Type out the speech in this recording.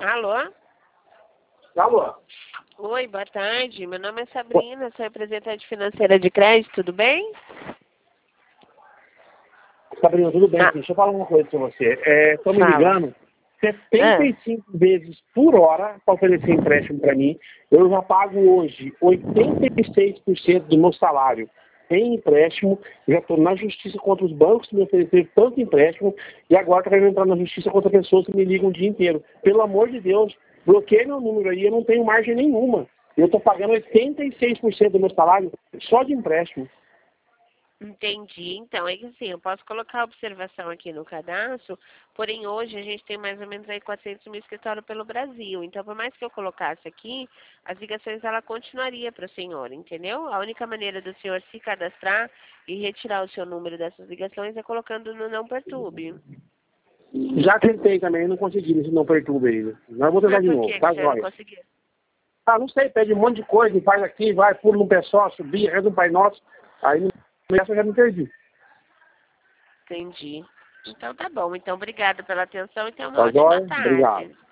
Alô? Alô? Oi, boa tarde. Meu nome é Sabrina, sou representante financeira de crédito, tudo bem? Sabrina, tudo bem? Deixa eu falar uma coisa pra você. Estão me ligando 75 vezes por hora para oferecer empréstimo para mim. Eu já pago hoje 86% do meu salário em empréstimo. Já estou na justiça contra os bancos que me ofereceram tanto empréstimo e agora estou querendo entrar na justiça contra pessoas que me ligam o dia inteiro. Pelo amor de Deus, bloqueie meu número aí, eu não tenho margem nenhuma. Eu estou pagando 86% do meu salário só de empréstimo. Entendi. Então, é que assim, eu posso colocar a observação aqui no cadastro, porém hoje a gente tem mais ou menos aí 400 mil escritórios pelo Brasil. Então, por mais que eu colocasse aqui, as ligações ela continuaria para o senhor, entendeu? A única maneira do senhor se cadastrar e retirar o seu número dessas ligações é colocando no Não Perturbe. Já tentei também, não consegui nesse Não Perturbe ainda. Mas vou tentar Mas de por novo, que que tá, o senhor não joia? conseguiu? Ah, não sei, pede um monte de coisa, faz aqui, vai, pula num pé só, subir, reza um Pai Nosso. Aí, nessa eu já me perdi. Entendi. Então tá bom. Então, obrigada pela atenção e tenha uma Tá ótima joia? tarde. Obrigado.